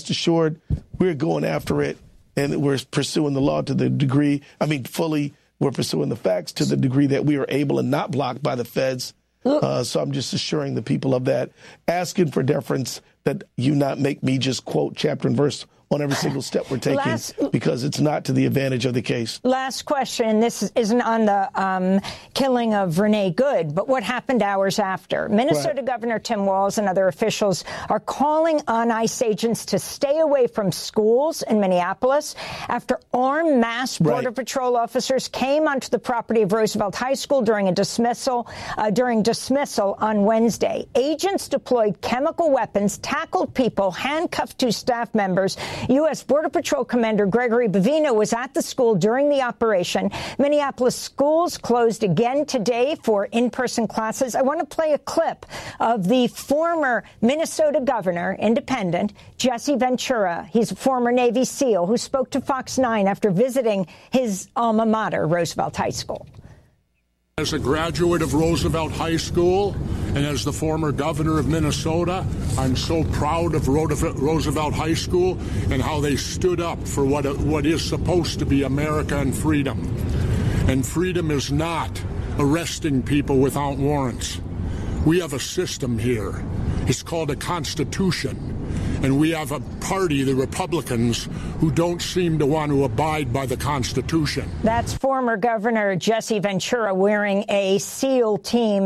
assured, we're going after it, and we're pursuing the law to the degree, fully, we're pursuing the facts to the degree that we are able and not blocked by the feds. So I'm just assuring the people of that, asking for deference, that you not make me just quote chapter and verse on every single step we're taking, because it's not to the advantage of the case. Last question. This isn't on the killing of Renee Good, but what happened hours after? Minnesota Governor Tim Walz and other officials are calling on ICE agents to stay away from schools in Minneapolis after armed mass Border Patrol officers came onto the property of Roosevelt High School during dismissal on Wednesday. Agents deployed chemical weapons, tackled people, handcuffed 2 staff members. U.S. Border Patrol Commander Gregory Bavino was at the school during the operation. Minneapolis schools closed again today for in-person classes. I want to play a clip of the former Minnesota governor, independent, Jesse Ventura. He's a former Navy SEAL who spoke to Fox 9 after visiting his alma mater, Roosevelt High School. As a graduate of Roosevelt High School and as the former governor of Minnesota, I'm so proud of Roosevelt High School and how they stood up for what is supposed to be America and freedom. And freedom is not arresting people without warrants. We have a system here. It's called a Constitution. And we have a party, the Republicans, who don't seem to want to abide by the Constitution. That's former Governor Jesse Ventura wearing a SEAL team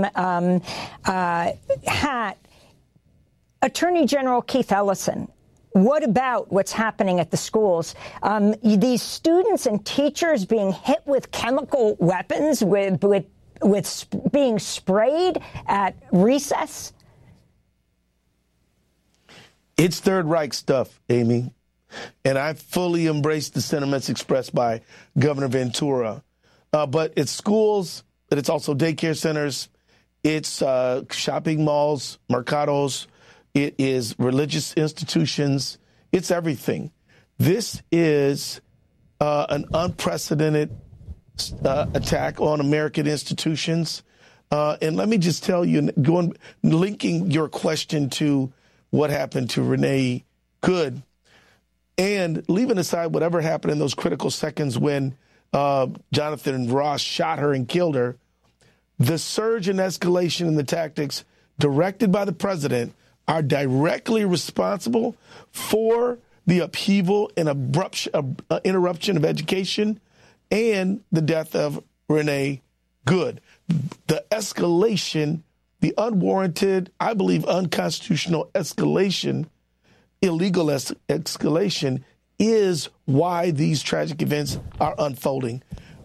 hat. Attorney General Keith Ellison, what about what's happening at the schools? These students and teachers being hit with chemical weapons, with being sprayed at recess? It's Third Reich stuff, Amy, and I fully embrace the sentiments expressed by Governor Ventura. But it's schools, but it's also daycare centers, it's shopping malls, mercados, it is religious institutions, it's everything. This is an unprecedented attack on American institutions. And let me just tell you, linking your question to what happened to Renee Good, and leaving aside whatever happened in those critical seconds when Jonathan Ross shot her and killed her, the surge and escalation in the tactics directed by the president are directly responsible for the upheaval and interruption of education and the death of Renee Good. The escalation, the unwarranted, I believe unconstitutional escalation, illegal escalation, is why these tragic events are unfolding.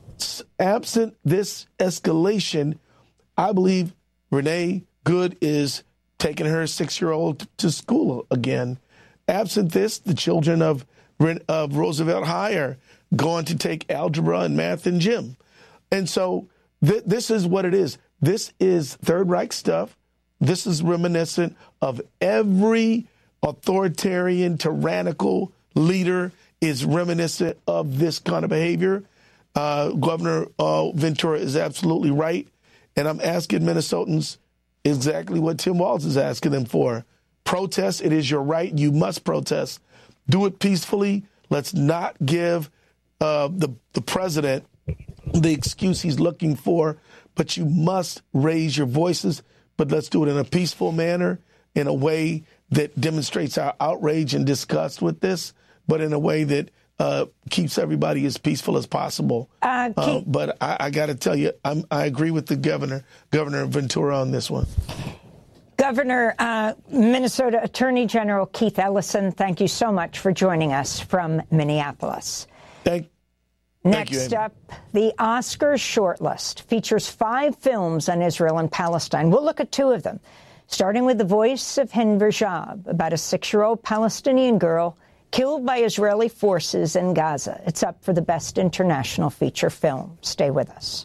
Absent this escalation, I believe Renee Good is taking her 6-year-old to school again. Absent this, the children of Roosevelt High are going to take algebra and math and gym. And so this is what it is. This is Third Reich stuff. This is reminiscent of every authoritarian, tyrannical leader is reminiscent of this kind of behavior. Governor Ventura is absolutely right. And I'm asking Minnesotans exactly what Tim Walz is asking them for. Protest. It is your right. You must protest. Do it peacefully. Let's not give the president the excuse he's looking for, but you must raise your voices. But let's do it in a peaceful manner, in a way that demonstrates our outrage and disgust with this, but in a way that keeps everybody as peaceful as possible. But I got to tell you, I agree with the Governor Ventura on this one. Governor, Minnesota Attorney General Keith Ellison, thank you so much for joining us from Minneapolis. Next up, the Oscars shortlist features 5 films on Israel and Palestine. We'll look at 2 of them, starting with The Voice of Hind Rajab, about a 6-year-old Palestinian girl killed by Israeli forces in Gaza. It's up for the Best International Feature Film. Stay with us.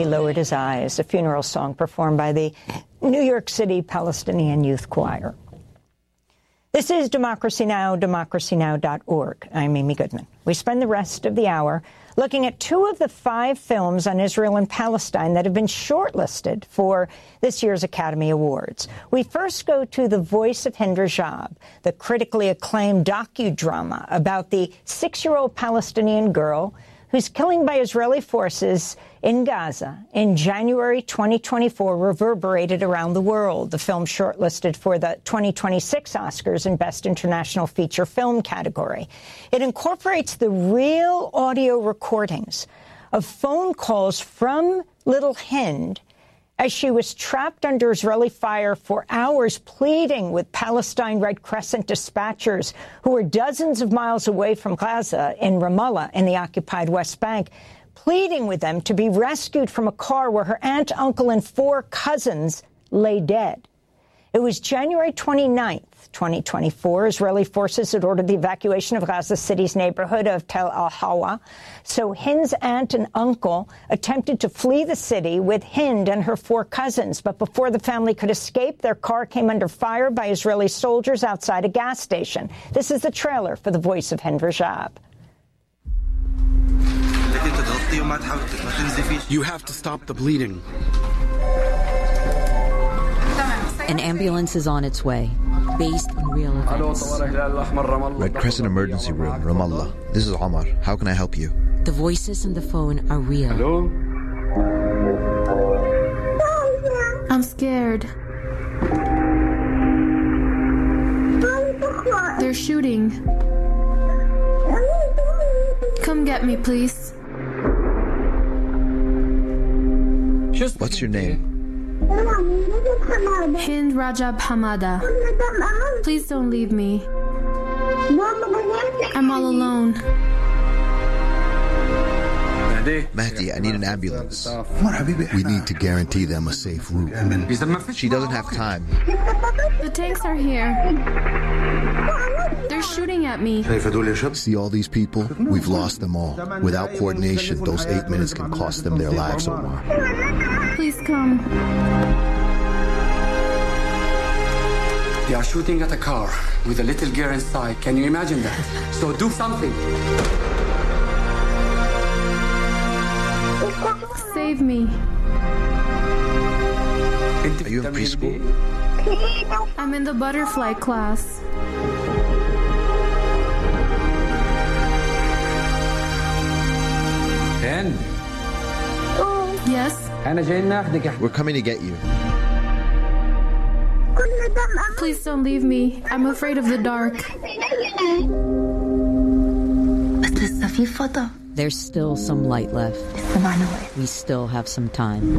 lowered his eyes, a funeral song performed by the New York City Palestinian Youth Choir. This is Democracy Now!, democracynow.org. I'm Amy Goodman. We spend the rest of the hour looking at 2 of the 5 films on Israel and Palestine that have been shortlisted for this year's Academy Awards. We first go to The Voice of Hind Rajab, the critically acclaimed docudrama about the 6-year-old Palestinian girl whose killing by Israeli forces in Gaza in January 2024 reverberated around the world. The film shortlisted for the 2026 Oscars in Best International Feature Film category. It incorporates the real audio recordings of phone calls from little Hind as she was trapped under Israeli fire for hours, pleading with Palestine Red Crescent dispatchers who were dozens of miles away from Gaza in Ramallah in the occupied West Bank, pleading with them to be rescued from a car where her aunt, uncle, and 4 cousins lay dead. It was January 29th, 2024. Israeli forces had ordered the evacuation of Gaza City's neighborhood of Tel al-Hawa. So Hind's aunt and uncle attempted to flee the city with Hind and her 4 cousins. But before the family could escape, their car came under fire by Israeli soldiers outside a gas station. This is the trailer for The Voice of Hind Rajab. You have to stop the bleeding. An ambulance is on its way, based on real events. Red Crescent Emergency Room, Ramallah. This is Omar. How can I help you? The voices on the phone are real. Hello? I'm scared. They're shooting. Come get me, please. What's your name? Hind Rajab Hamada. Please don't leave me. I'm all alone. Mahdi, I need an ambulance. We need to guarantee them a safe route. She doesn't have time. The tanks are here. They're shooting at me. See all these people? We've lost them all. Without coordination, those 8 minutes can cost them their lives, Omar. Please come. They are shooting at a car with a little girl inside. Can you imagine that? So do something. Save me. Are you in preschool? I'm in the butterfly class. Hind? Yes? We're coming to get you. Please don't leave me. I'm afraid of the dark. There's still some light left. We still have some time.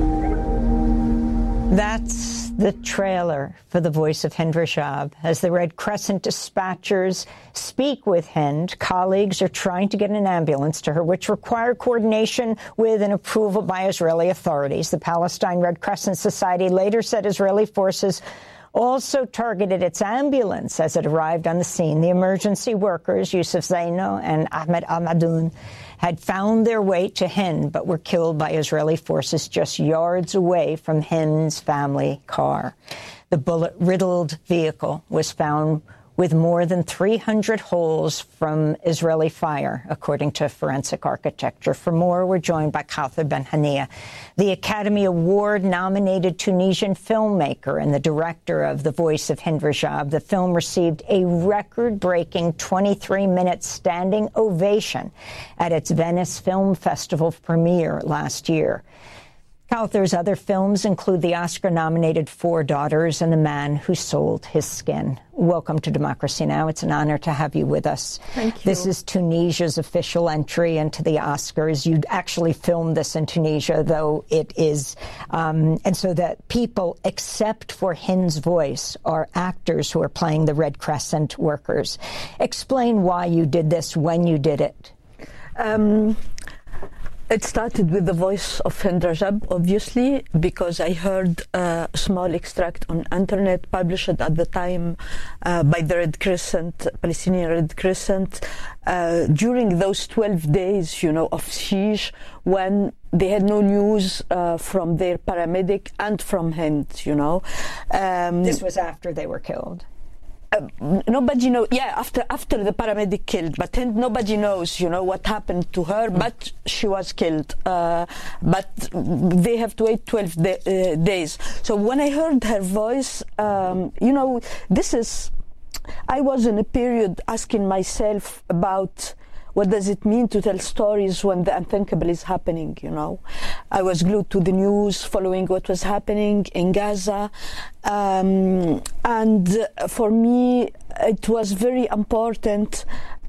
That's the trailer for The Voice of Hind Rajab. As the Red Crescent dispatchers speak with Hind, colleagues are trying to get an ambulance to her, which required coordination with and approval by Israeli authorities. The Palestine Red Crescent Society later said Israeli forces also targeted its ambulance as it arrived on the scene. The emergency workers, Yusuf Zaino and Ahmed Al-Madoun, had found their way to Hind, but were killed by Israeli forces just yards away from Hind's family car. The bullet-riddled vehicle was found with more than 300 holes from Israeli fire, according to Forensic Architecture. For more, we're joined by Kawthar Ben-Hania, the Academy Award-nominated Tunisian filmmaker and the director of The Voice of Hind Rajab. The film received a record-breaking 23-minute standing ovation at its Venice Film Festival premiere last year. Kawthar's other films include the Oscar-nominated Four Daughters and The Man Who Sold His Skin. Welcome to Democracy Now! It's an honor to have you with us. Thank you. This is Tunisia's official entry into the Oscars. You actually filmed this in Tunisia, though it is, and so that people, except for Hind's voice, are actors who are playing the Red Crescent workers. Explain why you did this, when you did it. It started with the voice of Hind Rajab, obviously, because I heard a small extract on internet published at the time by the Red Crescent, Palestinian Red Crescent, during those 12 days, of siege, when they had no news from their paramedic and from Hind, This was after they were killed. Nobody knows. Yeah, after the paramedic killed, but Hind, nobody knows, what happened to her. But she was killed. But they have to wait 12 days. So when I heard her voice, I was in a period asking myself about what does it mean to tell stories when the unthinkable is happening, I was glued to the news, following what was happening in Gaza. And for me, it was very important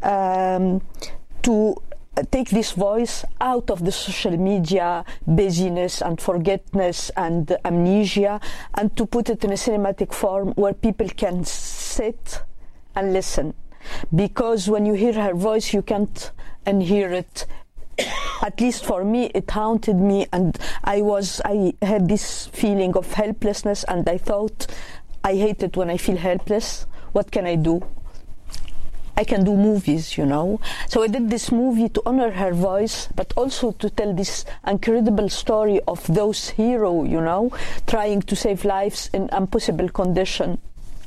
to take this voice out of the social media busyness and forgetfulness and amnesia, and to put it in a cinematic form where people can sit and listen. Because when you hear her voice, you can't unhear it. At least for me, it haunted me, and I had this feeling of helplessness, and I thought, I hate it when I feel helpless. What can I do? I can do movies, So I did this movie to honor her voice, but also to tell this incredible story of those heroes, trying to save lives in impossible conditions.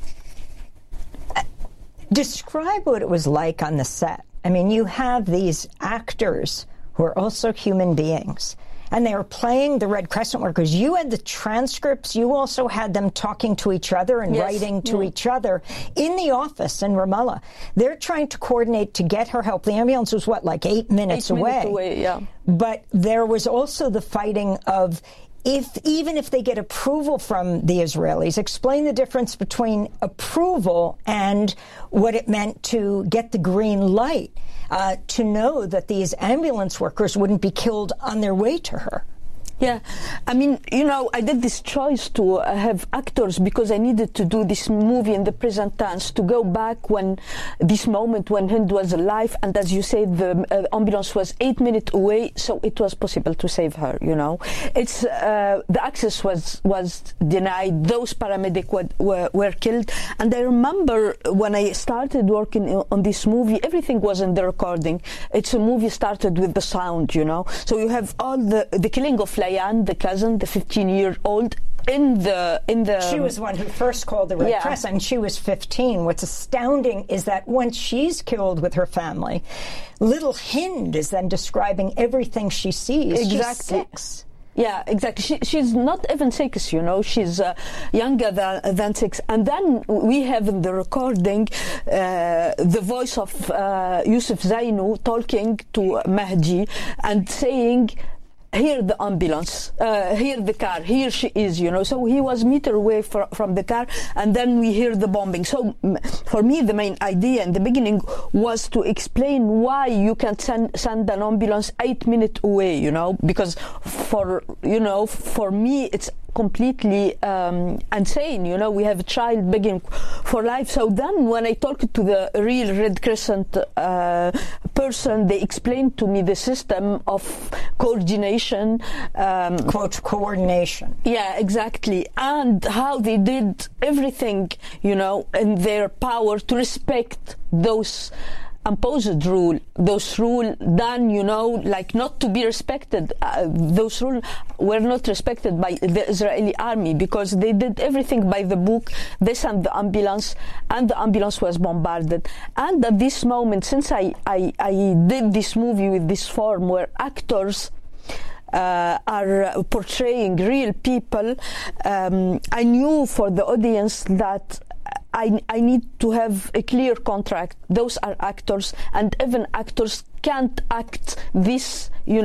Describe what it was like on the set. I mean, you have these actors who are also human beings, and they were playing the Red Crescent workers. You had the transcripts. You also had them talking to each other and writing to each other in the office in Ramallah. They're trying to coordinate to get her help. The ambulance was, 8 minutes away? 8 minutes away, yeah. But there was also the fighting of, even if they get approval from the Israelis, explain the difference between approval and what it meant to get the green light, to know that these ambulance workers wouldn't be killed on their way to her. Yeah, I mean, I did this choice to have actors because I needed to do this movie in the present tense, to go back when this moment when Hind was alive, and as you said, the ambulance was 8 minutes away, so it was possible to save her. It's the access was denied. Those paramedics were killed, and I remember when I started working on this movie, everything was in the recording. It's a movie started with the sound, So you have all the killing of Layan, the cousin, the 15-year-old, in the. She was the one who first called the Red Crescent, and she was 15. What's astounding is that when she's killed with her family, little Hind is then describing everything she sees. Exactly. She's 6. Yeah, exactly. She's not even 6, She's younger than 6. And then we have in the recording the voice of Yusuf Zainu talking to Mahdi and saying, here the ambulance, here the car, here she is, So he was meter away from the car, and then we hear the bombing. So for me, the main idea in the beginning was to explain why you can send an ambulance 8 minutes away, because for me, it's completely insane. We have a child begging for life. So then when I talked to the real Red Crescent person, they explained to me the system of coordination. Quote, coordination. Yeah, exactly. And how they did everything, in their power to respect those imposed rule, those rules done, not to be respected. Those rules were not respected by the Israeli army because they did everything by the book. They sent the ambulance, and the ambulance was bombarded. And at this moment, since I did this movie with this form where actors are portraying real people, I knew for the audience that I need to have a clear contract. Those are actors, and even actors can't act this,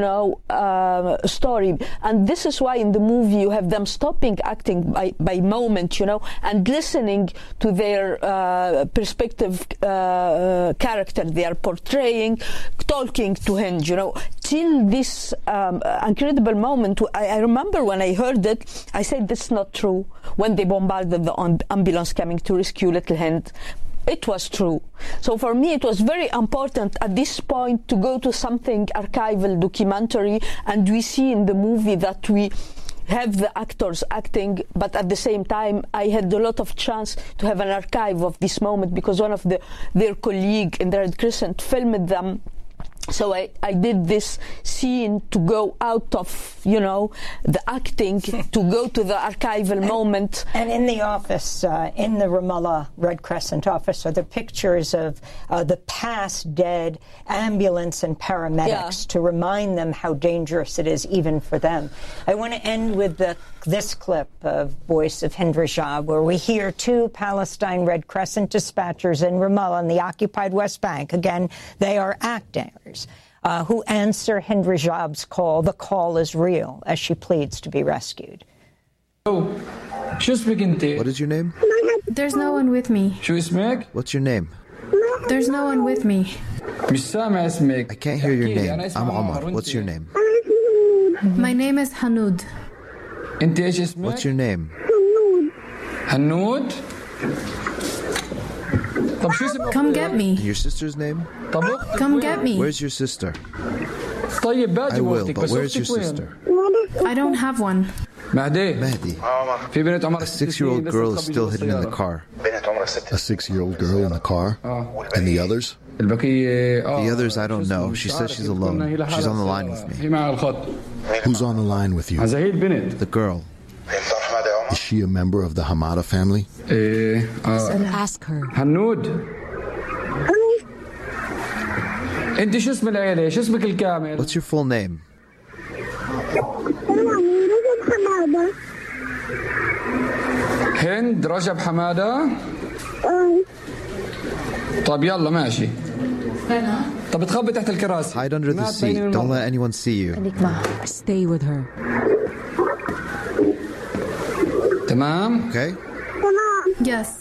story. And this is why in the movie you have them stopping acting by moment, and listening to their perspective character they are portraying, talking to him, till this incredible moment. I remember when I heard it, I said, this is not true. When they bombarded the ambulance coming to rescue little Hind, it was true. So for me, it was very important at this point to go to something archival, documentary, and we see in the movie that we have the actors acting, but at the same time, I had a lot of chance to have an archive of this moment because one of their colleague in the Red Crescent filmed them. So I did this scene to go out of, the acting, to go to the archival moment. And in the office, in the Ramallah Red Crescent office, are the pictures of the past dead ambulance and paramedics to remind them how dangerous it is even for them. I want to end with this clip of Voice of Hind Rajab, where we hear two Palestine Red Crescent dispatchers in Ramallah in the occupied West Bank. Again, they are actors who answer Hind Rajab's call. The call is real as she pleads to be rescued. What is your name? There's no one with me. What's your name? There's no one with me. I can't hear your name. I'm Omar. What's your name? My name is Hanoud. What's your name? Hanoud? Come get me. Your sister's name? Come get me. Where's your sister? I will, but where's your sister? I don't have one. Mahdi. A 6-year-old girl is still hidden in the car. A 6-year-old girl in the car? And the others? The others I don't know. She says she's alone. She's on the line with me. Who's on the line with you? The girl. Is she a member of the Hamada family? Ask her. Hanoud. What's your full name? هند رجب حمادة. طب يلا ماشي. طب تخبي تحت الكراسي. Hide under the seat. Don't let anyone see you. Stay with her. تمام. Okay? Yes.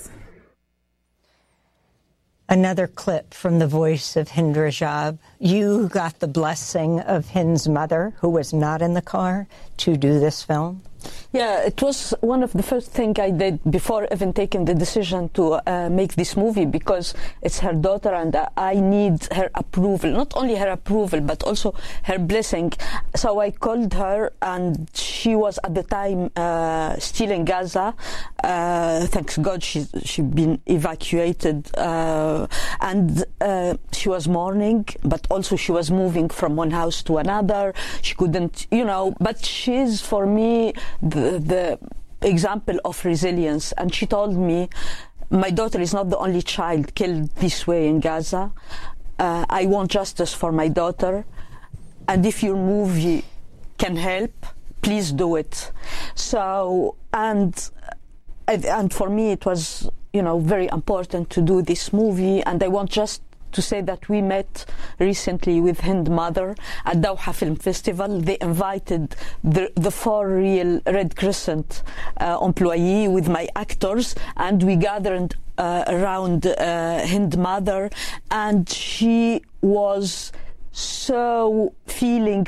Another clip from the Voice of Hind Rajab. You got the blessing of Hind's mother, who was not in the car, to do this film. Yeah, it was one of the first things I did before even taking the decision to make this movie, because it's her daughter and I need her approval. Not only her approval, but also her blessing. So I called her, and she was at the time still in Gaza. Thanks God she's been evacuated. And she was mourning, but also she was moving from one house to another. She couldn't, but she's, for me, the example of resilience. And she told me, my daughter is not the only child killed this way in Gaza. I want justice for my daughter, and if your movie can help, please do it. So, and for me it was, very important to do this movie. And I want just to say that we met recently with Hind's mother at Doha Film Festival. They invited the 4 real Red Crescent employees with my actors, and we gathered around Hind's mother, and she was feeling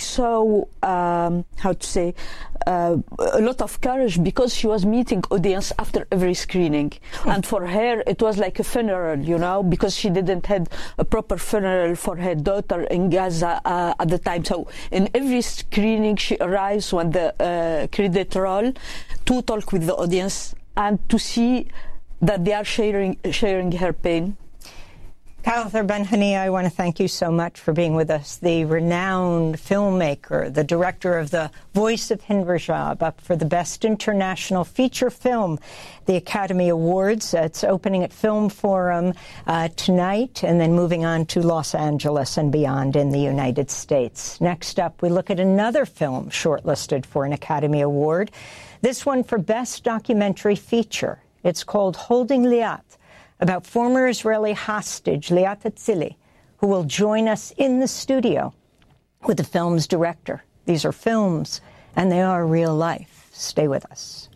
a lot of courage, because she was meeting audience after every screening. And for her it was like a funeral, because she didn't have a proper funeral for her daughter in Gaza at the time. So in every screening she arrives when the credit roll to talk with the audience and to see that they are sharing her pain. Kawthar Ben-Hani, I want to thank you so much for being with us. The renowned filmmaker, the director of The Voice of Hind Rajab, up for the Best International Feature Film, the Academy Awards. It's opening at Film Forum tonight, and then moving on to Los Angeles and beyond in the United States. Next up, we look at another film shortlisted for an Academy Award, this one for Best Documentary Feature. It's called Holding Liat, about former Israeli hostage Liat Atzili, who will join us in the studio with the film's director. These are films, and they are real life. Stay with us.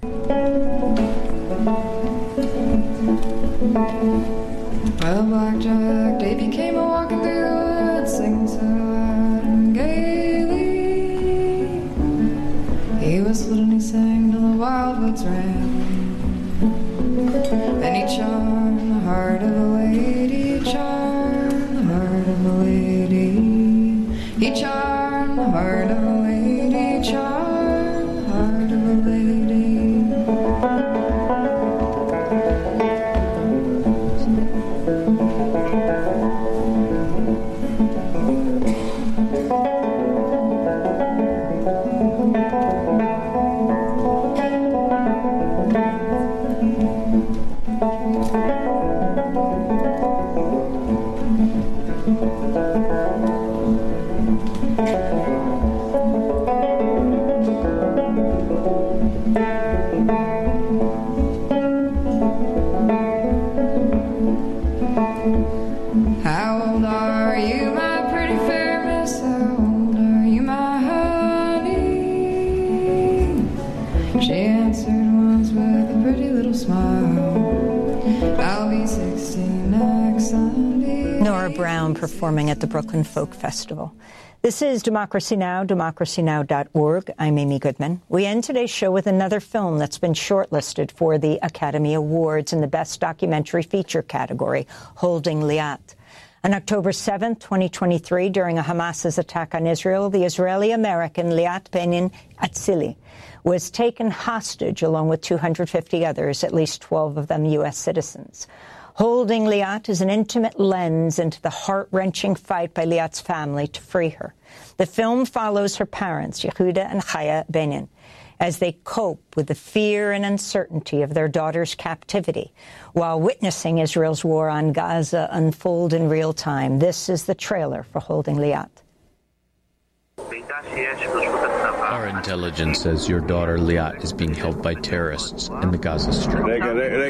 Well, blackjack, they became a walking through the woods, singing so loud and gaily. He whistled and he sang till the wildwoods ran. Then he charmed the heart of a pretty little smile. I'll be 16 next Sunday. Nora Brown performing at the Brooklyn Folk Festival. This is Democracy Now!, democracynow.org. I'm Amy Goodman. We end today's show with another film that's been shortlisted for the Academy Awards in the Best Documentary Feature category, Holding Liat. On October 7, 2023, during a Hamas's attack on Israel, the Israeli-American Liat Benin Atzili was taken hostage along with 250 others, at least 12 of them U.S. citizens. Holding Liat is an intimate lens into the heart-wrenching fight by Liat's family to free her. The film follows her parents, Yehuda and Chaya Benin, as they cope with the fear and uncertainty of their daughter's captivity while witnessing Israel's war on Gaza unfold in real time. This is the trailer for Holding Liat. Our intelligence says your daughter Liat is being held by terrorists in the Gaza Strip. Wait.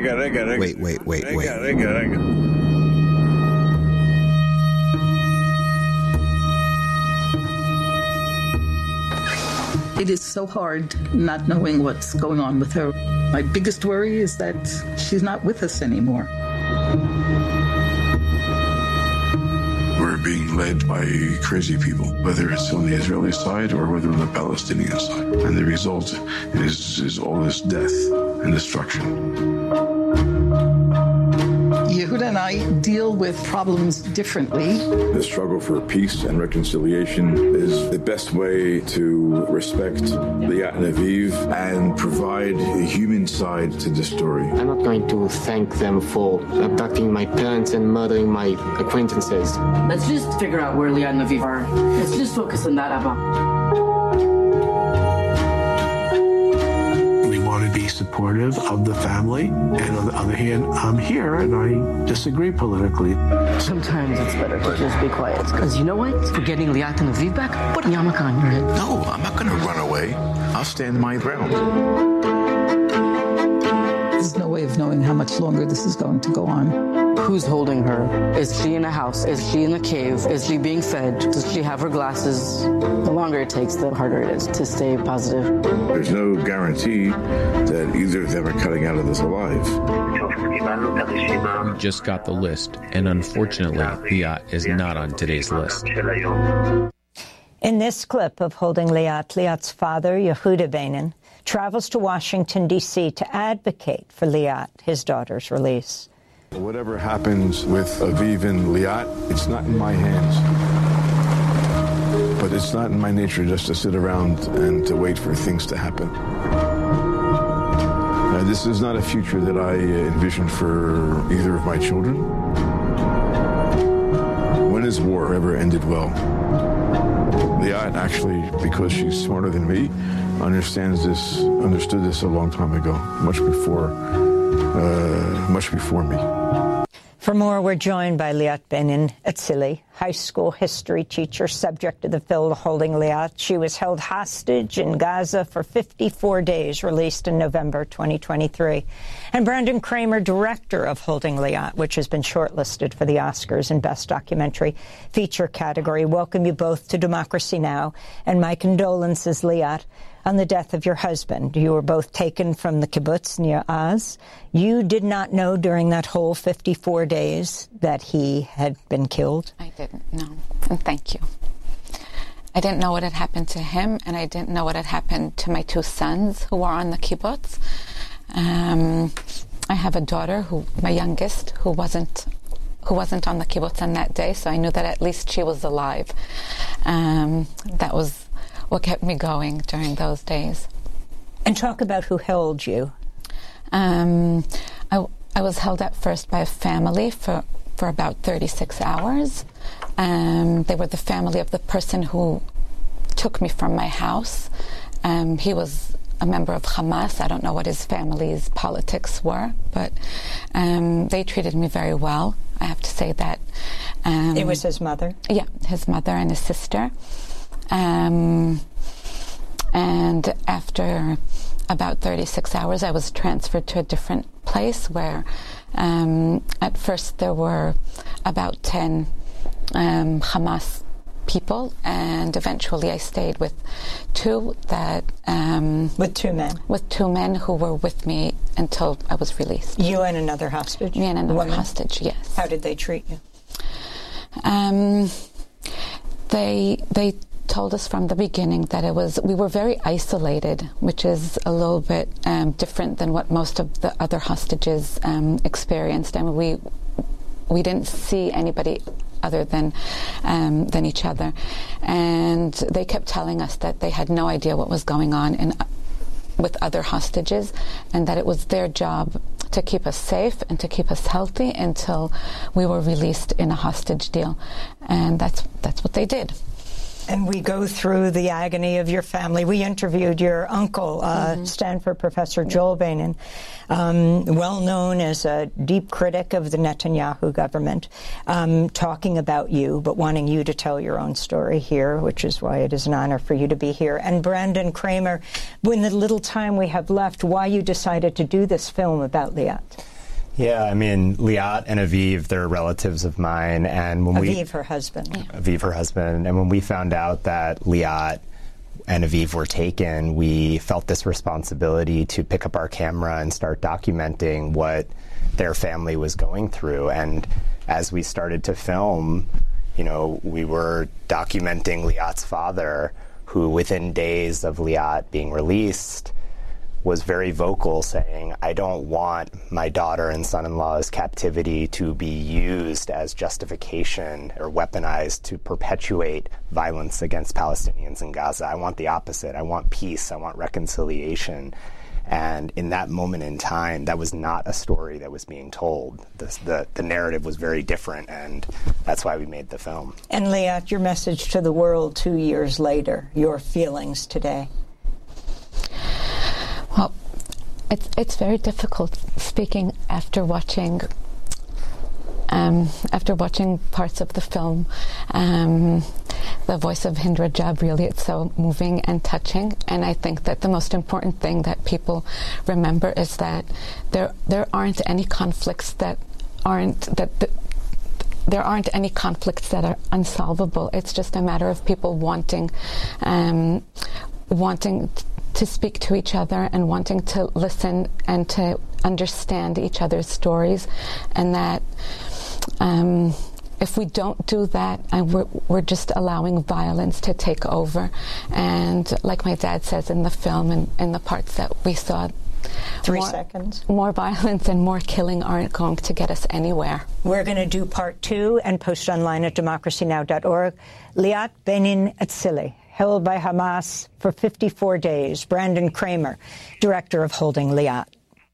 It is so hard not knowing what's going on with her. My biggest worry is that she's not with us anymore. We're being led by crazy people, whether it's on the Israeli side or whether on the Palestinian side. And the result is all this death and destruction. Yehuda and I deal with problems differently. The struggle for peace and reconciliation is the best way to respect Liat and Aviv and provide the human side to the story. I'm not going to thank them for abducting my parents and murdering my acquaintances. Let's just figure out where Liat and Aviv are. Let's just focus on that, Abba. Want to be supportive of the family, and on the other hand, I'm here and I disagree politically. Sometimes it's better to just be quiet, because you know what? For getting Liat and Aviv back, put yarmulke on your head. No, I'm not going to run away. I'll stand my ground. There's no way of knowing how much longer this is going to go on. Who's holding her? Is she in a house? Is she in a cave? Is she being fed? Does she have her glasses? The longer it takes, the harder it is to stay positive. There's no guarantee that either of them are cutting out of this alive. We just got the list, and unfortunately, Liat is not on today's list. In this clip of Holding Liat, Liat's father, Yehuda Benin, travels to Washington, D.C. to advocate for Liat, his daughter's release. Whatever happens with Aviv and Liat, it's not in my hands. But it's not in my nature just to sit around and to wait for things to happen. This is not a future that I envisioned for either of my children. When has war ever ended well? Liat, actually, because she's smarter than me, understood this a long time ago, much before me. For more, we're joined by Liat Benin Atzili, high school history teacher subject to the film Holding Liat. She was held hostage in Gaza for 54 days, released in November 2023. And Brandon Kramer, director of Holding Liat, which has been shortlisted for the Oscars in Best Documentary Feature category. Welcome you both to Democracy Now! And my condolences, Liat, on the death of your husband. You were both taken from the kibbutz near Az. You did not know during that whole 54 days that he had been killed? I didn't know, and thank you. I didn't know what had happened to him, and I didn't know what had happened to my two sons who were on the kibbutz. I have a daughter, my youngest, who wasn't on the kibbutz on that day, so I knew that at least she was alive. That was what kept me going during those days. And talk about who held you. I was held at first by a family for about 36 hours. They were the family of the person who took me from my house. He was a member of Hamas. I don't know what his family's politics were, but they treated me very well. I have to say that. It was his mother? Yeah, his mother and his sister. And after about 36 hours, I was transferred to a different place where at first there were about 10 Hamas people, and eventually I stayed with two men? With two men who were with me until I was released. You and another hostage? Me and another hostage, yes. How did they treat you? They told us from the beginning that we were very isolated, which is a little bit different than what most of the other hostages experienced. I mean, we didn't see anybody other than each other, and they kept telling us that they had no idea what was going on with other hostages, and that it was their job to keep us safe and to keep us healthy until we were released in a hostage deal, and that's what they did. And we go through the agony of your family. We interviewed your uncle, Stanford professor Joel Beinin, well known as a deep critic of the Netanyahu government, talking about you, but wanting you to tell your own story here, which is why it is an honor for you to be here. And Brandon Kramer, in the little time we have left, why you decided to do this film about Liat. Yeah, I mean, Liat and Aviv, they're relatives of mine, and when Aviv, her husband. Aviv, her husband, and when we found out that Liat and Aviv were taken, we felt this responsibility to pick up our camera and start documenting what their family was going through. And as we started to film, you know, we were documenting Liat's father, who within days of Liat being released was very vocal, saying, I don't want my daughter and son-in-law's captivity to be used as justification or weaponized to perpetuate violence against Palestinians in Gaza. I want the opposite. I want peace. I want reconciliation. And in that moment in time, that was not a story that was being told. The narrative was very different, and that's why we made the film. And Liat, your message to the world 2 years later, your feelings today. Well, it's very difficult speaking after watching parts of the film. The voice of Hind Rajab, really, it's so moving and touching. And I think that the most important thing that people remember is that there aren't any conflicts that aren't unsolvable. It's just a matter of people wanting to speak to each other and wanting to listen and to understand each other's stories, and that if we don't do that, we're just allowing violence to take over. And like my dad says in the film, and in the parts that we saw, 3 seconds. More violence and more killing aren't going to get us anywhere. We're going to do part 2 and post online at democracynow.org. Liat Beinin Atzili, held by Hamas for 54 days. Brandon Kramer, director of Holding Liat.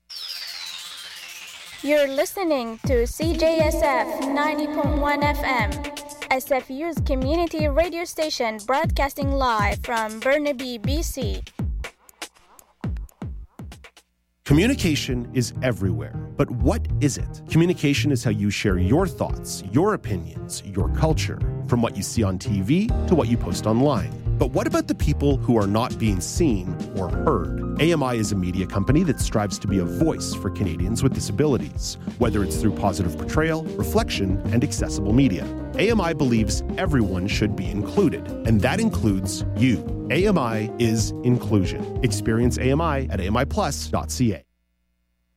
You're listening to CJSF 90.1 FM, SFU's community radio station broadcasting live from Burnaby, BC. Communication is everywhere, but what is it? Communication is how you share your thoughts, your opinions, your culture, from what you see on TV to what you post online. But what about the people who are not being seen or heard? AMI is a media company that strives to be a voice for Canadians with disabilities, whether it's through positive portrayal, reflection, and accessible media. AMI believes everyone should be included, and that includes you. AMI is inclusion. Experience AMI at AMIplus.ca.